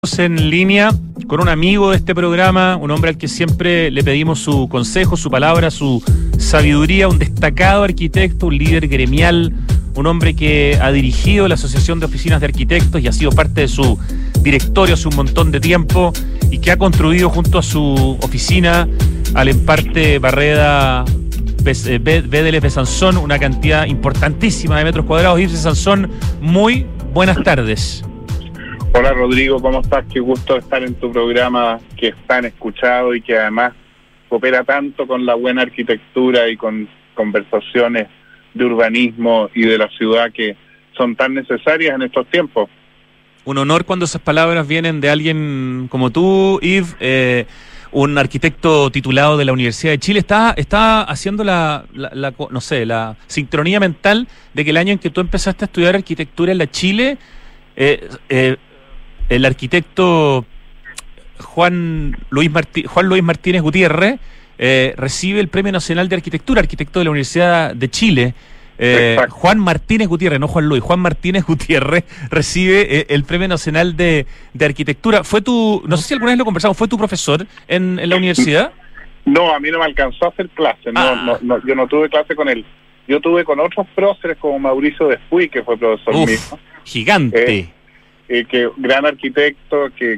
En línea con un amigo de este programa, un hombre al que siempre le pedimos su consejo, su palabra, su sabiduría, un destacado arquitecto, un líder gremial, un hombre que ha dirigido la Asociación de Oficinas de Arquitectos y ha sido parte de su directorio hace un montón de tiempo y que ha construido junto a su oficina, al Emparte Barreda BDL Besanzón, una cantidad importantísima de metros cuadrados. Yves Besanzón, muy buenas tardes. Hola Rodrigo, ¿cómo estás? Qué gusto estar en tu programa que es tan escuchado y que además coopera tanto con la buena arquitectura y con conversaciones de urbanismo y de la ciudad que son tan necesarias en estos tiempos. Un honor cuando esas palabras vienen de alguien como tú, Yves, un arquitecto titulado de la Universidad de Chile. Está haciendo la sincronía mental de que el año en que tú empezaste a estudiar arquitectura en la Chile, el arquitecto Juan Luis Martínez Gutiérrez recibe el Premio Nacional de Arquitectura, arquitecto de la Universidad de Chile. Juan Martínez Gutiérrez, no Juan Luis, Juan Martínez Gutiérrez recibe el Premio Nacional de Arquitectura. No sé si alguna vez lo conversamos, ¿fue tu profesor en la universidad? No, a mí no me alcanzó a hacer clase, yo no tuve clase con él. Yo tuve con otros próceres como Mauricio Despuy, que fue profesor mío. Gigante. Que gran arquitecto que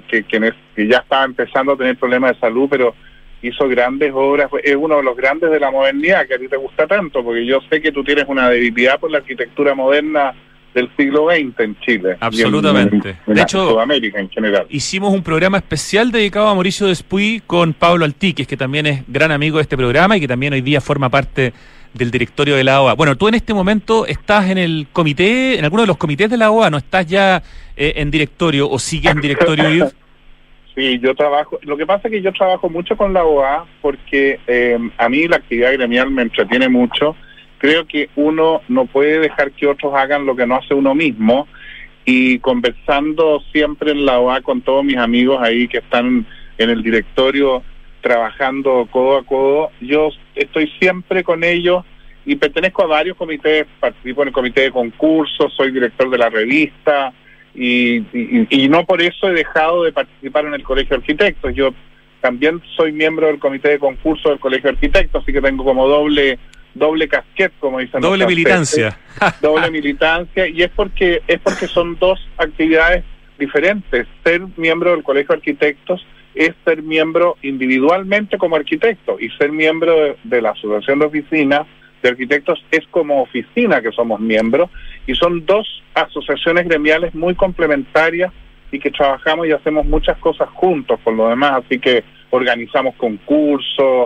ya estaba empezando a tener problemas de salud, pero hizo grandes obras. Es uno de los grandes de la modernidad que a ti te gusta tanto, porque yo sé que tú tienes una debilidad por la arquitectura moderna del siglo XX en Chile. Absolutamente. En de hecho, Sudamérica en general. Hicimos un programa especial dedicado a Mauricio Despuy con Pablo Altiques, que también es gran amigo de este programa y que también hoy día forma parte del directorio de la OA. Bueno, tú en este momento estás en el comité, en alguno de los comités de la OA, ¿no estás ya en directorio o sigues en directorio, Yves? Sí, yo trabajo. Lo que pasa es que yo trabajo mucho con la OA porque a mí la actividad gremial me entretiene mucho. Creo que uno no puede dejar que otros hagan lo que no hace uno mismo, y conversando siempre en la OA con todos mis amigos ahí que están en el directorio trabajando codo a codo, yo estoy siempre con ellos y pertenezco a varios comités. Participo en el comité de concursos, soy director de la revista y no por eso he dejado de participar en el Colegio de Arquitectos. Yo también soy miembro del comité de concursos del Colegio de Arquitectos, así que tengo como doble casquete, como dicen. Doble militancia. Doble militancia, y es porque son dos actividades diferentes. Ser miembro del Colegio de Arquitectos es ser miembro individualmente como arquitecto, y ser miembro de la Asociación de Oficinas de Arquitectos es como oficina que somos miembros, y son dos asociaciones gremiales muy complementarias y que trabajamos y hacemos muchas cosas juntos por lo demás. Así que organizamos concursos,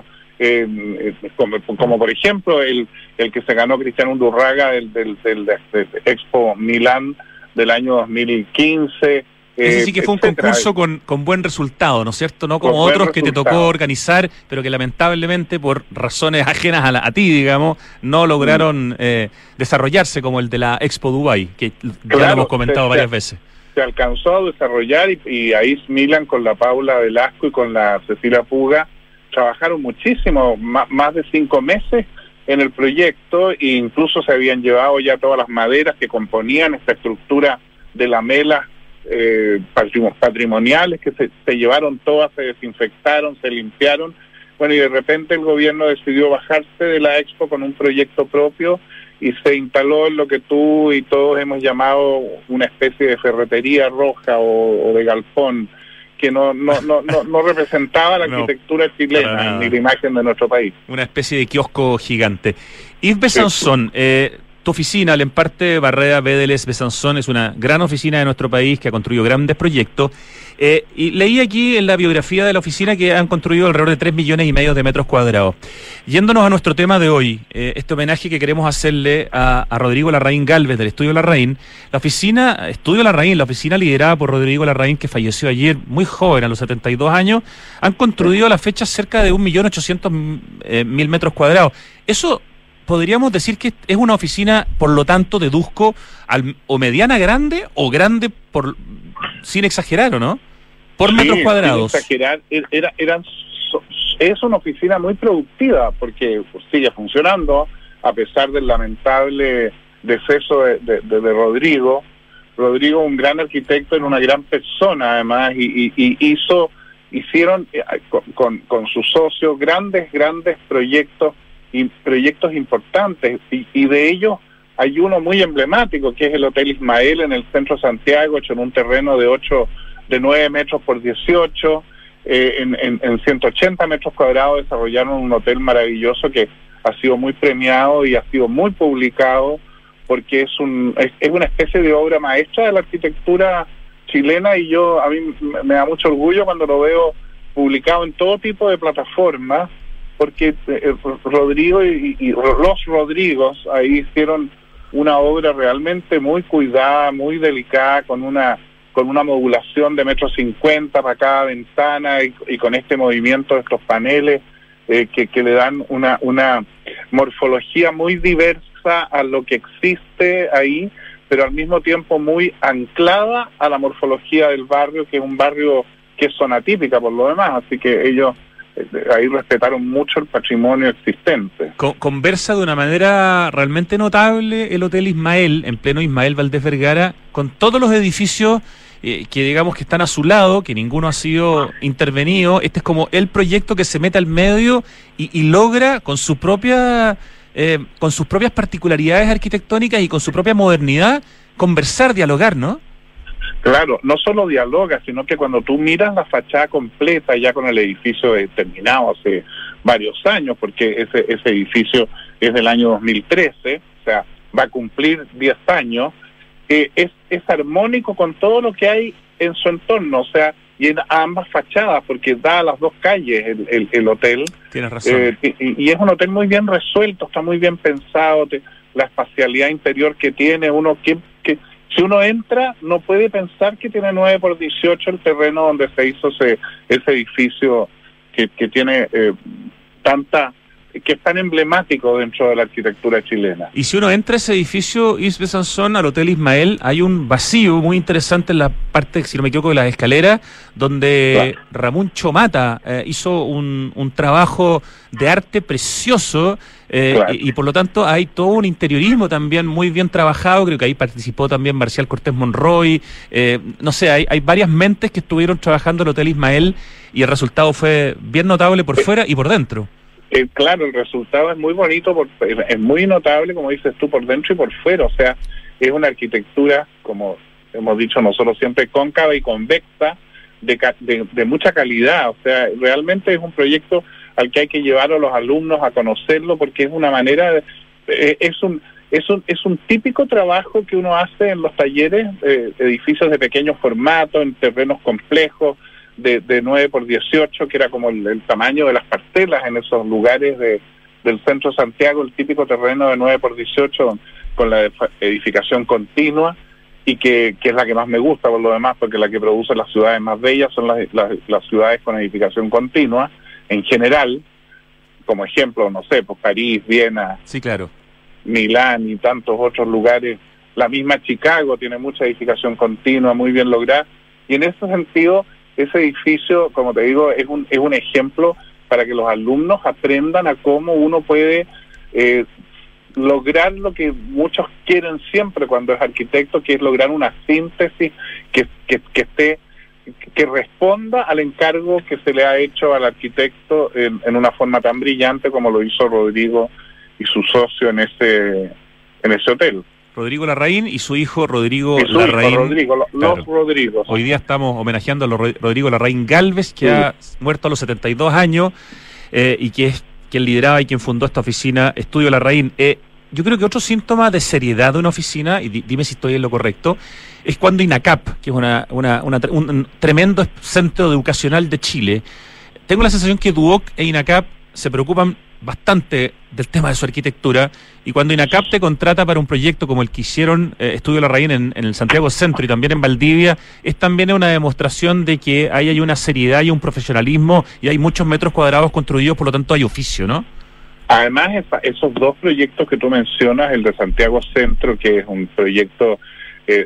como por ejemplo el que se ganó Cristiano Undurraga del Expo Milán del año 2015. Ese sí que fue un concurso con buen resultado, ¿no es cierto? No como otros que te tocó organizar, pero que lamentablemente por razones ajenas a ti, digamos, no lograron desarrollarse, como el de la Expo Dubai, que ya lo hemos comentado varias veces. Se alcanzó a desarrollar y ahí Milan con la Paula Velasco y con la Cecilia Puga trabajaron muchísimo, más de 5 meses en el proyecto, e incluso se habían llevado ya todas las maderas que componían esta estructura de lamelas patrimoniales, que se llevaron todas, se desinfectaron, se limpiaron. Bueno, y de repente el gobierno decidió bajarse de la Expo con un proyecto propio y se instaló en lo que tú y todos hemos llamado una especie de ferretería roja o de galpón, que no representaba la arquitectura chilena ni la imagen de nuestro país. Una especie de kiosco gigante. Yves Besanzón, tu oficina, el Emparte Barreda BDL Besanzón, es una gran oficina de nuestro país que ha construido grandes proyectos. Y leí aquí en la biografía de la oficina que han construido alrededor de 3,5 millones de metros cuadrados. Yéndonos a nuestro tema de hoy, este homenaje que queremos hacerle a Rodrigo Larraín Gálvez del Estudio Larraín, la oficina liderada por Rodrigo Larraín, que falleció ayer muy joven, a los 72 años, han construido a la fecha cerca de 1.800.000 metros cuadrados. Eso podríamos decir que es una oficina, por lo tanto, deduzco, o mediana grande o grande sin exagerar, ¿o no? Por metros cuadrados. Sin exagerar, es una oficina muy productiva porque sigue funcionando a pesar del lamentable deceso de Rodrigo. Rodrigo, un gran arquitecto, era una gran persona además, y hicieron con sus socios grandes proyectos importantes, y de ellos hay uno muy emblemático, que es el Hotel Ismael en el centro de Santiago, hecho en un terreno de 9 metros por 18, en 180 metros cuadrados desarrollaron un hotel maravilloso que ha sido muy premiado y ha sido muy publicado, porque es una especie de obra maestra de la arquitectura chilena, y a mí me da mucho orgullo cuando lo veo publicado en todo tipo de plataformas, porque Rodrigo y los Rodrigos ahí hicieron una obra realmente muy cuidada, muy delicada, con una modulación de 1,50 m para cada ventana, y con este movimiento de estos paneles que le dan una morfología muy diversa a lo que existe ahí, pero al mismo tiempo muy anclada a la morfología del barrio, que es un barrio que es zona típica por lo demás, así que ellos ahí respetaron mucho el patrimonio existente. Conversa de una manera realmente notable el Hotel Ismael, en pleno Ismael Valdés Vergara, con todos los edificios que digamos que están a su lado, que ninguno ha sido intervenido. Este es como el proyecto que se mete al medio y logra con sus propias particularidades arquitectónicas y con su propia modernidad conversar, dialogar, ¿no? Claro, no solo dialoga, sino que cuando tú miras la fachada completa, ya con el edificio terminado hace varios años, porque ese edificio es del año 2013, o sea, va a cumplir 10 años, es armónico con todo lo que hay en su entorno, o sea, y en ambas fachadas, porque da a las dos calles el hotel. Tienes razón. Y es un hotel muy bien resuelto, está muy bien pensado, la espacialidad interior que tiene, que si uno entra, no puede pensar que tiene 9 por 18 el terreno donde se hizo ese edificio que tiene que es tan emblemático dentro de la arquitectura chilena. Y si uno entra a ese edificio, Yves Besançon, al Hotel Ismael, hay un vacío muy interesante en la parte, si no me equivoco, de las escaleras, donde claro, Ramón Chomata hizo un trabajo de arte precioso, claro, y por lo tanto hay todo un interiorismo también muy bien trabajado. Creo que ahí participó también Marcial Cortés Monroy, no sé, hay varias mentes que estuvieron trabajando en el Hotel Ismael, y el resultado fue bien notable por fuera y por dentro. Claro, el resultado es muy bonito, es muy notable, como dices tú, por dentro y por fuera. O sea, es una arquitectura, como hemos dicho nosotros siempre, cóncava y convexa, de mucha calidad. O sea, realmente es un proyecto al que hay que llevar a los alumnos a conocerlo, porque es una manera, es un típico trabajo que uno hace en los talleres, edificios de pequeño formato, en terrenos complejos, de 9 por 18, que era como el tamaño de las parcelas en esos lugares del centro de Santiago, el típico terreno de 9 por 18 con la edificación continua, y que es la que más me gusta por lo demás, porque la que produce las ciudades más bellas son las ciudades con edificación continua en general, como ejemplo, no sé, pues París, Viena, sí, claro, Milán y tantos otros lugares. La misma Chicago tiene mucha edificación continua, muy bien lograda, y en ese sentido ese edificio, como te digo, es un ejemplo para que los alumnos aprendan a cómo uno puede lograr lo que muchos quieren siempre cuando es arquitecto, que es lograr una síntesis que responda al encargo que se le ha hecho al arquitecto en una forma tan brillante como lo hizo Rodrigo y su socio en ese hotel. Rodrigo Larraín y su hijo Rodrigo Larraín. Los Rodrigos. Hoy día estamos homenajeando a Rodrigo Larraín Galvez, que ha muerto a los 72 años, y que es quien lideraba y quien fundó esta oficina Estudio Larraín. Yo creo que otro síntoma de seriedad de una oficina, y dime si estoy en lo correcto, es cuando INACAP, que es un tremendo centro educacional de Chile, tengo la sensación que Duoc e INACAP se preocupan bastante del tema de su arquitectura, y cuando INACAP te contrata para un proyecto como el que hicieron Estudio Larraín en el Santiago Centro y también en Valdivia, es también una demostración de que ahí hay una seriedad y un profesionalismo, y hay muchos metros cuadrados construidos, por lo tanto hay oficio, ¿no? Además, esos dos proyectos que tú mencionas, el de Santiago Centro, que es un proyecto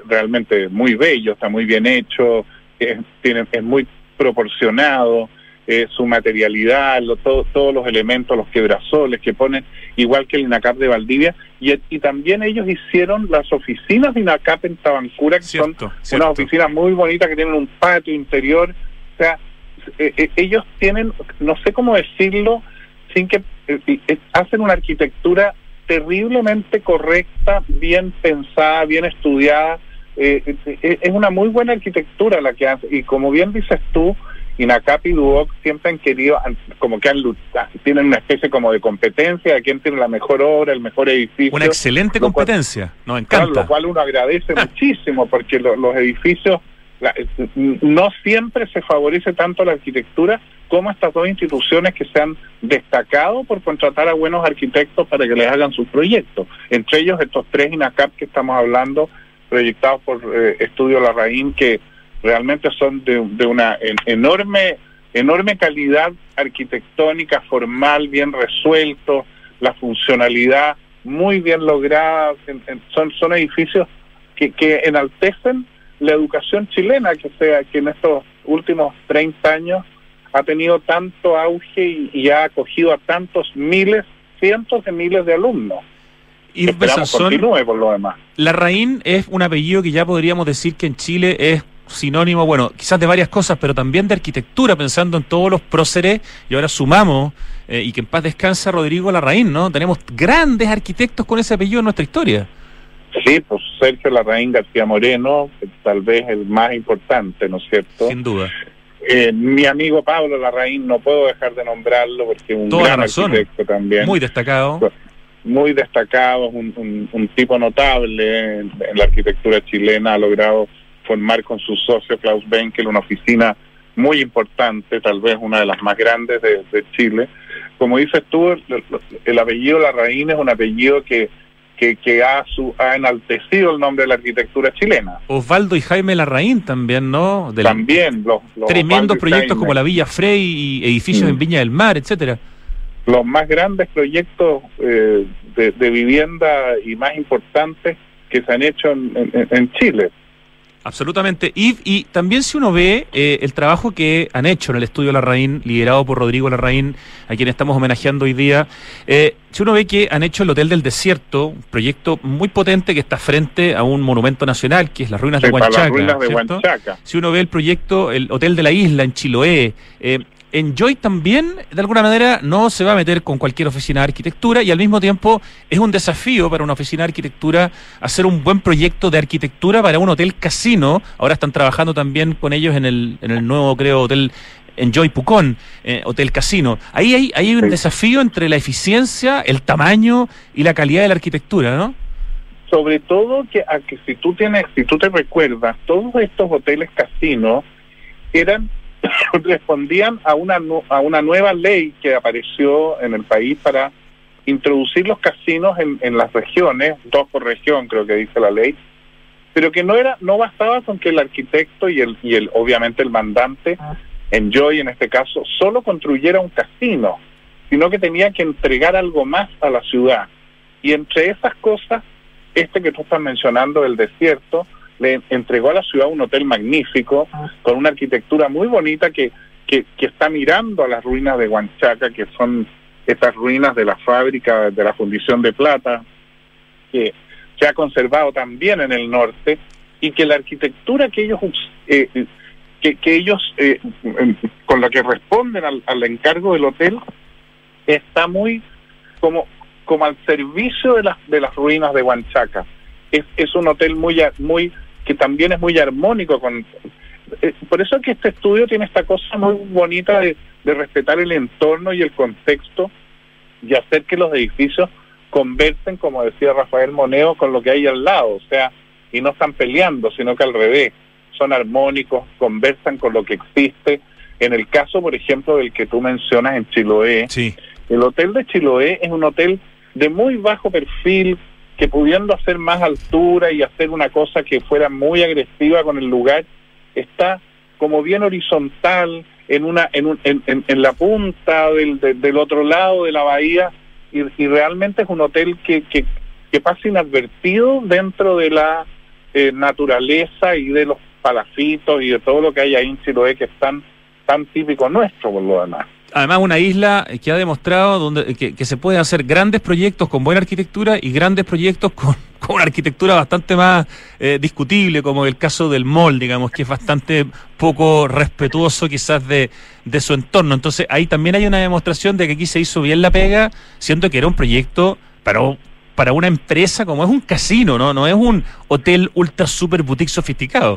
realmente muy bello, está muy bien hecho, es muy proporcionado, su materialidad, todos los elementos, los quebrasoles que ponen, igual que el INACAP de Valdivia, y también ellos hicieron las oficinas de INACAP en Tabancura, que son unas oficinas muy bonitas que tienen un patio interior. O sea, ellos tienen, no sé cómo decirlo, sin que hacen una arquitectura terriblemente correcta, bien pensada, bien estudiada. Es una muy buena arquitectura la que hace, y como bien dices tú, INACAP y Duoc siempre han querido, como que tienen una especie como de competencia de quién tiene la mejor obra, el mejor edificio. Una excelente competencia, nos encanta. Claro, lo cual uno agradece muchísimo, porque los edificios, no siempre se favorece tanto la arquitectura como estas dos instituciones que se han destacado por contratar a buenos arquitectos para que les hagan sus proyectos. Entre ellos estos tres INACAP que estamos hablando, proyectados por Estudio Larraín, que realmente son de una enorme calidad arquitectónica, formal, bien resuelto, la funcionalidad muy bien lograda. Son edificios que enaltecen la educación chilena, que en estos últimos 30 años ha tenido tanto auge y ha acogido a tantos cientos de miles de alumnos. Y esperamos continúe por lo demás. Larraín es un apellido que ya podríamos decir que en Chile es sinónimo, bueno, quizás de varias cosas, pero también de arquitectura, pensando en todos los próceres, y ahora sumamos, y que en paz descansa Rodrigo Larraín, ¿no? Tenemos grandes arquitectos con ese apellido en nuestra historia. Sí, pues Sergio Larraín García Moreno, tal vez el más importante, ¿no es cierto? Sin duda. Mi amigo Pablo Larraín, no puedo dejar de nombrarlo porque es un gran arquitecto también. Muy destacado. Muy destacado, un tipo notable en la arquitectura chilena, ha logrado formar con su socio Klaus Benkel una oficina muy importante, tal vez una de las más grandes de Chile. Como dices tú, el apellido Larraín es un apellido que ha enaltecido el nombre de la arquitectura chilena. Osvaldo y Jaime Larraín también, ¿no? También. Los tremendos proyectos como la Villa Frey y edificios en Viña del Mar, etcétera. Los más grandes proyectos de vivienda y más importantes que se han hecho en Chile. Absolutamente. Y también si uno ve el trabajo que han hecho en el Estudio Larraín, liderado por Rodrigo Larraín, a quien estamos homenajeando hoy día, si uno ve que han hecho el Hotel del Desierto, un proyecto muy potente que está frente a un monumento nacional, que es las ruinas de Huanchaca. Las ruinas de Huanchaca. Si uno ve el proyecto, el Hotel de la Isla en Chiloé, Enjoy también, de alguna manera, no se va a meter con cualquier oficina de arquitectura, y al mismo tiempo es un desafío para una oficina de arquitectura hacer un buen proyecto de arquitectura para un hotel casino. Ahora están trabajando también con ellos en el nuevo, creo, hotel Enjoy Pucón, hotel casino. Ahí hay un desafío entre la eficiencia, el tamaño y la calidad de la arquitectura, ¿no? Sobre todo que si tú te recuerdas, todos estos hoteles casinos respondían a una nueva ley que apareció en el país para introducir los casinos en las regiones, 2 por región creo que dice la ley, pero que no bastaba con que el arquitecto y obviamente el mandante, Enjoy en este caso, solo construyera un casino, sino que tenía que entregar algo más a la ciudad. Y entre esas cosas, que tú estás mencionando del desierto, le entregó a la ciudad un hotel magnífico, con una arquitectura muy bonita que está mirando a las ruinas de Huanchaca, que son estas ruinas de la fábrica de la fundición de plata, que se ha conservado también en el norte, y que la arquitectura que ellos con la que responden al encargo del hotel está muy como al servicio de las ruinas de Huanchaca. Es un hotel muy que también es muy armónico por eso es que este estudio tiene esta cosa muy bonita de respetar el entorno y el contexto y hacer que los edificios conversen, como decía Rafael Moneo, con lo que hay al lado, o sea, y no están peleando, sino que al revés, son armónicos, conversan con lo que existe. En el caso, por ejemplo, del que tú mencionas en Chiloé, sí. El hotel de Chiloé es un hotel de muy bajo perfil, que pudiendo hacer más altura y hacer una cosa que fuera muy agresiva con el lugar, está como bien horizontal en la punta del otro lado de la bahía, y realmente es un hotel que pasa inadvertido dentro de la naturaleza y de los palafitos y de todo lo que hay ahí en Chiloé, que están tan típico nuestro por lo demás. Además, una isla que ha demostrado que se pueden hacer grandes proyectos con buena arquitectura y grandes proyectos con una arquitectura bastante más discutible, como el caso del mall, digamos, que es bastante poco respetuoso quizás de su entorno. Entonces, ahí también hay una demostración de que aquí se hizo bien la pega, siendo que era un proyecto para una empresa como es un casino, no es un hotel ultra super boutique sofisticado.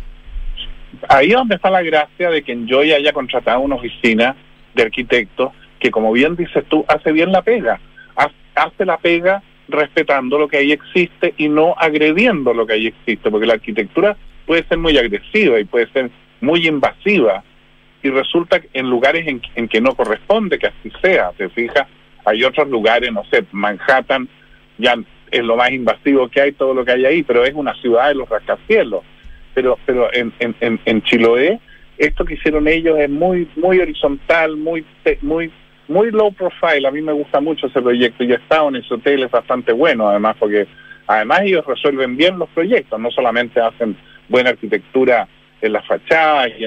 Ahí es donde está la gracia de que Enjoy haya contratado una oficina de arquitectos que, como bien dices tú, hace bien la pega. Hace la pega respetando lo que ahí existe y no agrediendo lo que ahí existe, porque la arquitectura puede ser muy agresiva y puede ser muy invasiva, y resulta en lugares en que no corresponde que así sea. ¿Te fijas? Hay otros lugares, no sé, Manhattan ya es lo más invasivo que hay, todo lo que hay ahí, pero es una ciudad de los rascacielos. Pero en Chiloé, esto que hicieron ellos es muy horizontal, muy low profile. A mí me gusta mucho ese proyecto. Yo he estado en ese hotel, es bastante bueno además, porque además ellos resuelven bien los proyectos, no solamente hacen buena arquitectura en la fachada y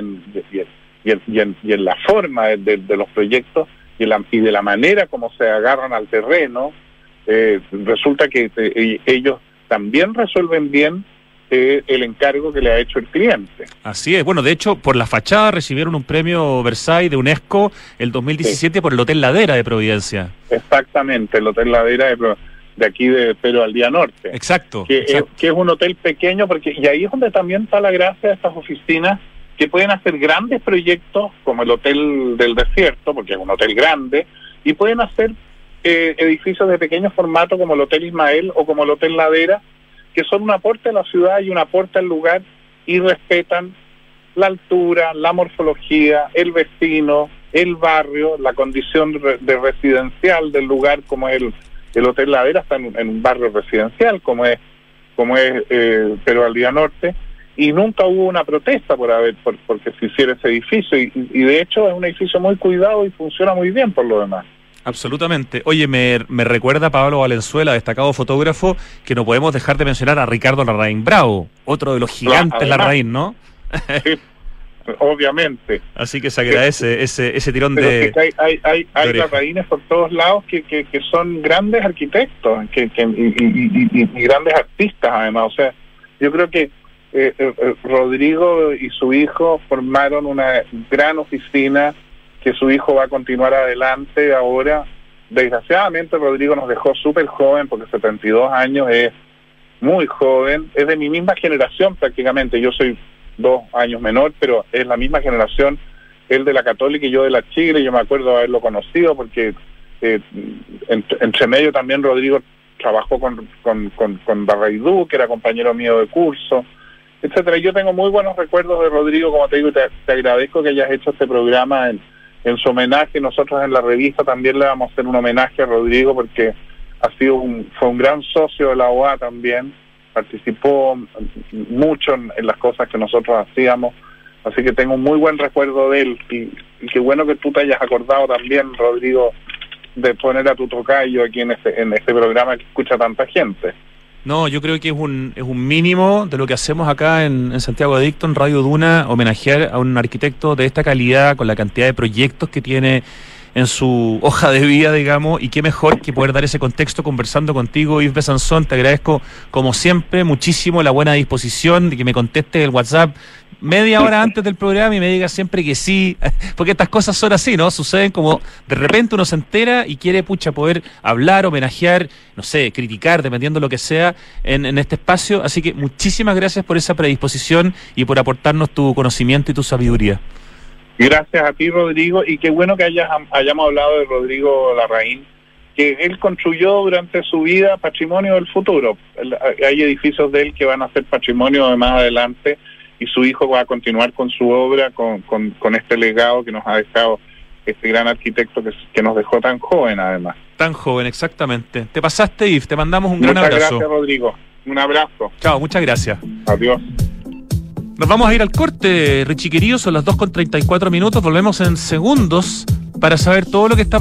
en la forma de los proyectos y de la manera como se agarran al terreno. Resulta que ellos también resuelven bien el encargo que le ha hecho el cliente. Así es. Bueno, de hecho, por la fachada recibieron un premio Versailles de UNESCO el 2017 por el Hotel Ladera de Providencia. Exactamente, el Hotel Ladera de aquí de Pedro Aldía Norte. Exacto. Que es un hotel pequeño, y ahí es donde también está la gracia de estas oficinas, que pueden hacer grandes proyectos como el Hotel del Desierto, porque es un hotel grande, y pueden hacer edificios de pequeño formato como el Hotel Ismael o como el Hotel Ladera, que son un aporte a la ciudad y un aporte al lugar, y respetan la altura, la morfología, el vecino, el barrio, la condición de residencial del lugar, como es el Hotel Ladera está en un barrio residencial, como es Pedro Aldía Norte, y nunca hubo una protesta porque se hiciera ese edificio, y de hecho es un edificio muy cuidado y funciona muy bien por lo demás. Absolutamente. Oye, me recuerda Pablo Valenzuela, destacado fotógrafo, que no podemos dejar de mencionar a Ricardo Larraín Bravo, otro de los gigantes Larraín, ¿no? Sí, obviamente. Así que se agradece ese tirón. Pero de... Que hay Larraínes por todos lados que son grandes arquitectos y grandes artistas además. O sea, yo creo que Rodrigo y su hijo formaron una gran oficina, que su hijo va a continuar adelante ahora. Desgraciadamente Rodrigo nos dejó súper joven, porque 72 años es muy joven, es de mi misma generación prácticamente. Yo soy 2 años menor, pero es la misma generación, él de la Católica y yo de la Chile. Yo me acuerdo haberlo conocido porque entre medio también Rodrigo trabajó con Barraidú, que era compañero mío de curso, etcétera. Yo tengo muy buenos recuerdos de Rodrigo, como te digo, y te agradezco que hayas hecho este programa en su homenaje. Nosotros en la revista también le vamos a hacer un homenaje a Rodrigo, porque fue un gran socio de la OA también, participó mucho en las cosas que nosotros hacíamos, así que tengo un muy buen recuerdo de él, y qué bueno que tú te hayas acordado también, Rodrigo, de poner a tu tocayo aquí en este programa que escucha tanta gente. No, yo creo que es un mínimo de lo que hacemos acá en Santiago Adicto, en Radio Duna, homenajear a un arquitecto de esta calidad, con la cantidad de proyectos que tiene en su hoja de vida, digamos, y qué mejor que poder dar ese contexto conversando contigo, Yves Besanzón. Te agradezco, como siempre, muchísimo la buena disposición de que me contestes el WhatsApp media hora antes del programa y me digas siempre que sí, porque estas cosas son así, ¿no? Suceden como de repente uno se entera y quiere, poder hablar, homenajear, no sé, criticar, dependiendo de lo que sea, en este espacio. Así que muchísimas gracias por esa predisposición y por aportarnos tu conocimiento y tu sabiduría. Gracias a ti, Rodrigo, y qué bueno que hayamos hablado de Rodrigo Larraín, que él construyó durante su vida patrimonio del futuro. Hay edificios de él que van a ser patrimonio de más adelante, y su hijo va a continuar con su obra, con este legado que nos ha dejado este gran arquitecto que nos dejó tan joven además. Tan joven, exactamente. Te pasaste, Yves, te mandamos un gran abrazo. Muchas gracias, Rodrigo. Un abrazo. Chao, muchas gracias. Adiós. Nos vamos a ir al corte, Richie querido, son las 2:34, volvemos en segundos para saber todo lo que está